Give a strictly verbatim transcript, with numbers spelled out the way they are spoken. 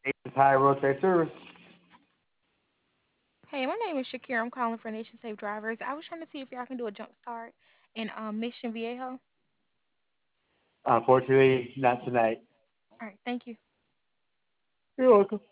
This is High Rotate Service. Hey, my name is Shakira. I'm calling for Nation Safe Drivers. I was trying to see if y'all can do a jump start in um, Mission Viejo. Unfortunately, not tonight. All right, thank you. You're welcome.